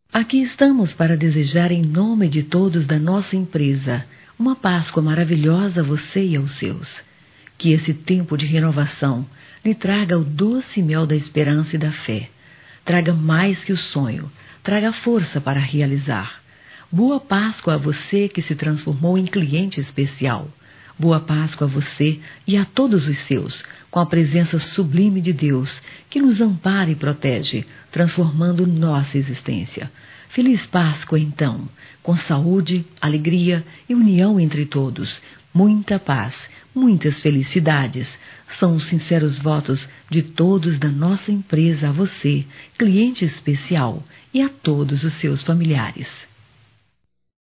Aqui estamos para desejar em nome de todos da nossa empresa uma Páscoa maravilhosa a você e aos seus. Que esse tempo de renovação lhe traga o doce mel da esperança e da fé. Traga mais que o sonho, traga força para realizar. Boa Páscoa a você que se transformou em cliente especial. Boa Páscoa a você e a todos os seus, com a presença sublime de Deus, que nos ampara e protege, transformando nossa existência. Feliz Páscoa, então, com saúde, alegria e união entre todos. Muita paz, muitas felicidades. São os sinceros votos de todos da nossa empresa a você, cliente especial, e a todos os seus familiares.